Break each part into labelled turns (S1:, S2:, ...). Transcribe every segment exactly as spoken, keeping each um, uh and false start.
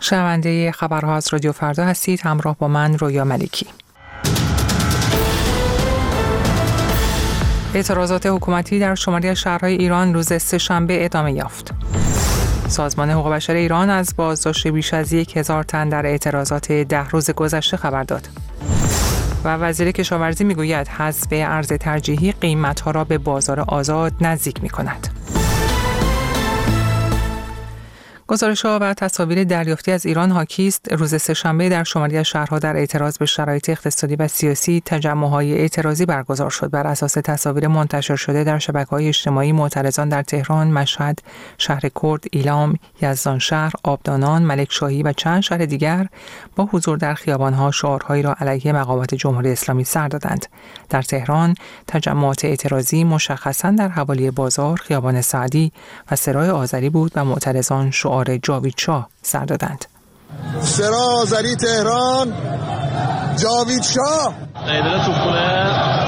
S1: شنونده خبرها از رادیو فردا هستید، همراه با من رویا ملکی. اعتراضات حکومتی در شماری از شهرهای ایران روز سه‌شنبه ادامه یافت. سازمان حقوق بشر ایران از بازداشت بیش از یک هزار تن در اعتراضات ده روز گذشته خبر داد. و وزیر کشاورزی میگوید حذف ارز ترجیحی قیمت‌ها را به بازار آزاد نزدیک می‌کند. گزارش‌ها و تصاویر دریافتی از ایران حاکی است روز سه‌شنبه در شماری از شهرها در اعتراض به شرایط اقتصادی و سیاسی تجمع‌های اعتراضی برگزار شد. بر اساس تصاویر منتشر شده در شبکه‌های اجتماعی، معترضان در تهران، مشهد، شهر کرد، ایلام، یزدانشهر، آبدانان، ملکشاهی و چند شهر دیگر با حضور در خیابان‌ها شعارهایی را علیه مقامات جمهوری اسلامی سر دادند. در تهران تجمعات اعتراضی مشخصاً در حوالی بازار، خیابان سعدی و سرای آذری بود و معترضان شعار جاوید شاه سر دادند.
S2: سرای آذری تهران، جاوید شاه.
S3: قیدل تو خونه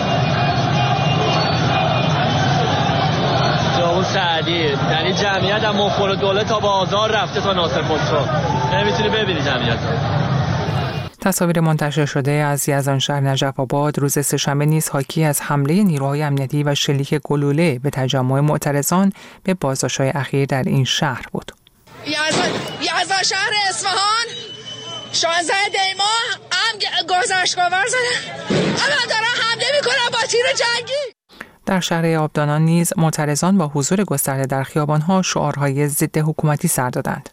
S3: جاوید سعدی، یعنی جمعیت هم مخور دوله تا بازار رفته تا ناصر خسرو. نمیتونی ببینی جمعیت.
S1: تصاویر منتشر شده از یزدانشهر نجف آباد روز سه‌شنبه نیز حاکی از حمله نیروهای امنیتی و شلیک گلوله به تجمع معترضان به بازداشت‌های اخیر در این شهر بود.
S4: یزدان شهر اصفهان شانزده دیما هم گذشتگاور زدن، الان دارن حمله میکنن با تیر جنگی.
S1: در شهر آبدانان نیز معترضان با حضور گسترده در خیابان‌ها شعارهای ضد حکومتی سر دادند.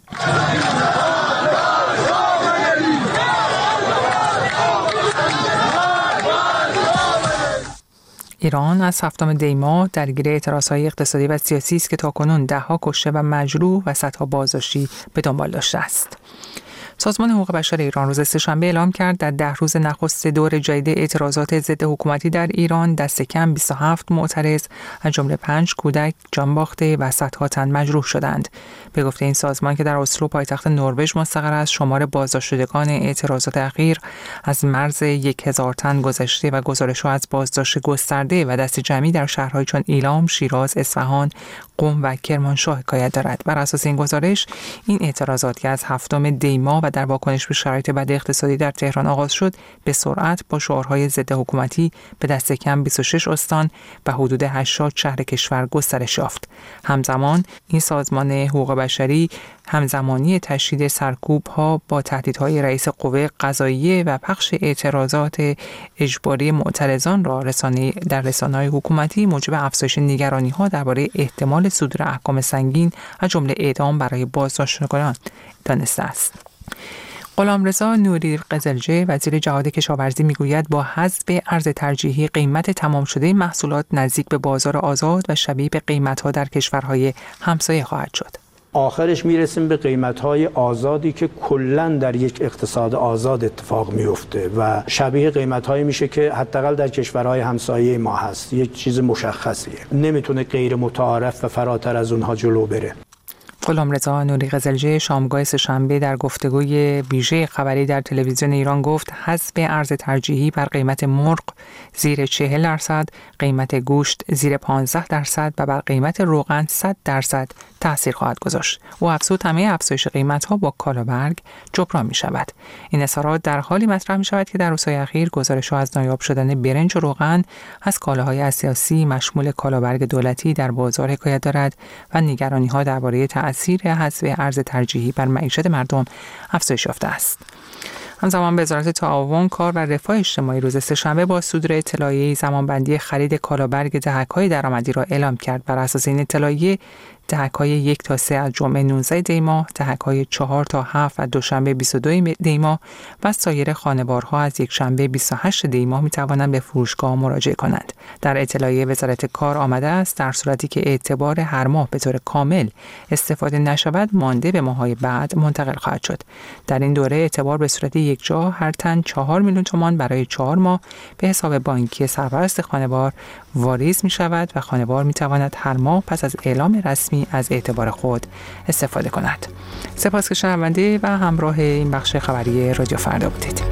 S1: ایران از هفتم دی ماه درگیر اعتراضهای اقتصادی و سیاسی است که تاکنون ده‌ها کشته و مجروح و صدها بازداشتی به دنبال داشته است. سازمان حقوق بشر ایران روز سه‌شنبه اعلام کرد در ده روز نخست دور جدید اعتراضات ضد حکومتی در ایران دست کم بیست و هفت معترض از جمله پنج کودک جان باخته و صدها تن مجروح شدند. به گفته این سازمان که در اسلو پایتخت نروژ مستقر است، شمار بازداشت شدگان اعتراضات اخیر از مرز یک هزار تن گذشته و گزارش‌ها از بازداشت گسترده و دست جمعی در شهرهای چون ایلام، شیراز، اصفهان، قم و کرمانشاه حکایت دارد. بر اساس این گزارش، این اعتراضات که از هفتم دی ماه و در واکنش به شرایط بد اقتصادی در تهران آغاز شد، به سرعت با شعارهای ضد حکومتی به دست کم بیست و شش استان و حدود هشتاد شهر کشور گسترش یافت. همزمان این سازمان حقوق بشری همزمانی تشدید سرکوب‌ها با تهدیدهای رئیس قوه قضاییه و پخش اعتراضات اجباری معترضان را رسانه در رسانه‌های حکومتی موجب افزایش نگرانی‌ها درباره احتمال صدور احکام سنگین از جمله اعدام برای بازداشتگان دانسته است. غلامرضا نوری قزلجه وزیر جهاد کشاورزی میگوید با حذف ارز ترجیحی قیمت تمام شده محصولات نزدیک به بازار آزاد و شبیه به قیمت‌ها در کشورهای همسایه خواهد شد.
S5: آخرش میرسیم به قیمت‌های آزادی که کلاً در یک اقتصاد آزاد اتفاق میفته و شبیه قیمت‌هایی میشه که حداقل در کشورهای همسایه ما هست. یک چیز مشخصیه، نمیتونه غیر متعارف و فراتر از اونها جلو بره.
S1: غلامرضا نوری قزلجه شامگاه سه‌شنبه در گفتگوی ویژه خبری در تلویزیون ایران گفت حذف ارز ترجیحی بر قیمت مرغ زیر چهل درصد، قیمت گوشت زیر پانزده درصد و بر قیمت روغن صد درصد تأثیر خواهد گذاشت. او افزود همه افزایش قیمت‌ها با کالابرگ جبران می‌شود. این اظهارات در حالی مطرح می‌شود که در روزهای اخیر گزارش‌ها از نایاب شدن برنج و روغن از کالاهای اساسی مشمول کالابرگ دولتی در بازار حکایت دارد و نگرانی‌ها درباره تأثیر حذف ارز ترجیحی بر معیشت مردم افزایش یافته است. همزمان وزارت تعاون، کار و رفاه اجتماعی روز سه‌شنبه با صدور اطلاعیه زمانبندی خرید کالابرگ دهک‌های درآمدی را اعلام کرد. بر اساس این اطلاعیه دهک‌های یک تا سه از جمعه نوزده دی ماه، دهک‌های چهار تا هفت و دوشنبه بیست و دو دی ماه و سایر خانوارها از یک شنبه بیست و هشت دی ماه می‌توانند به فروشگاه مراجعه کنند. در اطلاعیه وزارت کار آمده است در صورتی که اعتبار هر ماه به طور کامل استفاده نشود، مانده به ماه‌های بعد منتقل خواهد شد. در این دوره اعتبار به صورت یک جا هر تن چهار میلیون تومان برای چهار ماه به حساب بانکی سرپرست خانوار واریز می‌شود و خانوار می‌تواند هر ماه پس از اعلام رسمی از اعتبار خود استفاده کند. سپاس که شنونده و همراه این بخش خبری رادیو فردا بودید.